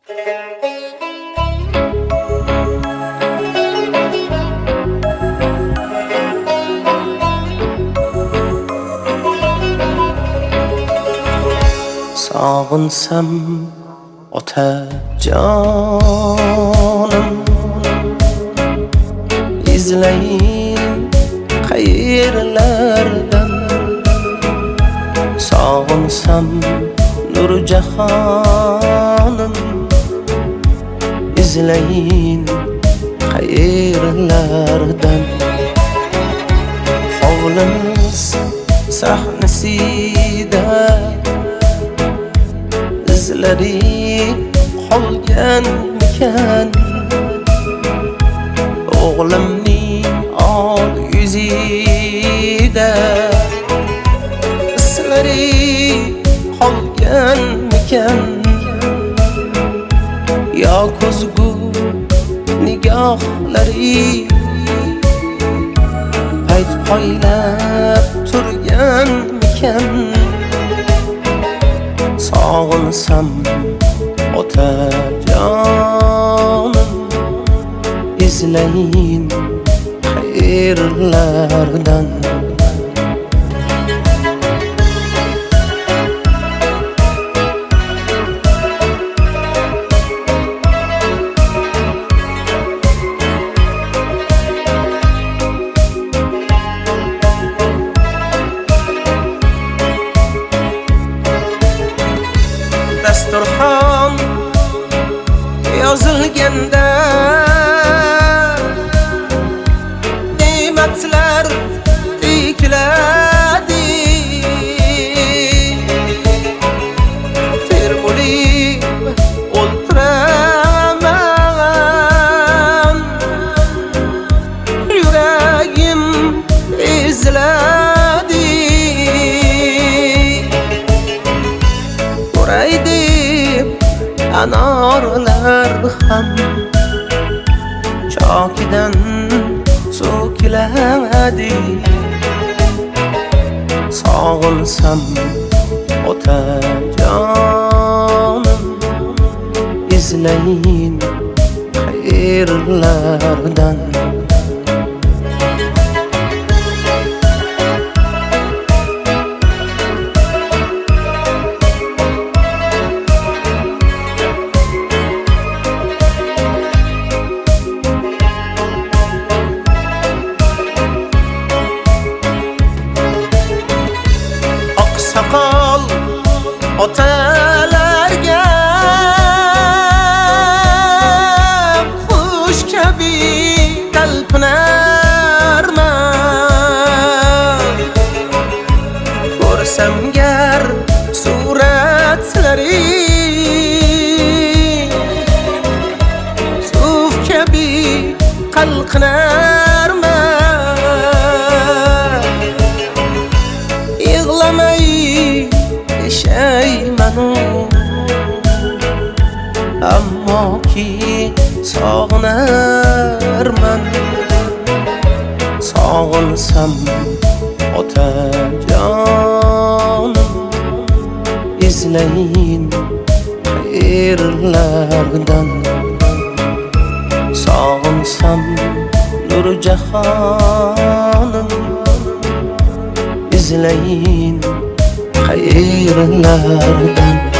Sog'insam otajonim, izlayin qayerlardan. Sog'insam Nurjahonim, izlayin qayerlardan. Hovlimiz sahnasida izlari qolganmikan, o'g'limning ol yuzida izlari qolganmikan, yo ko'zgu nigohlari payt poylab turganmikan. Sog'insam otajonim, izlayin qayerlardan. Dasturxon yozilganda ne'matlar tikladi, termulib o'ltiraman, yuragim eziladi. Ko'raydi anorlar ham chokidan so'kiladi. Sog'insam otajonim, izlayin qayerlardan. Oqsoqol otalarga qush kabi talpinarman. Ko'rsam gar suratlari suv kabi qalqinarman. Yig'lamay yashaymanu, ammo ki sog'inarman. Sog'insam otajonim, izlayin qayerlardan. Sog'insam Nurjahonim, izlayin qayerlardan.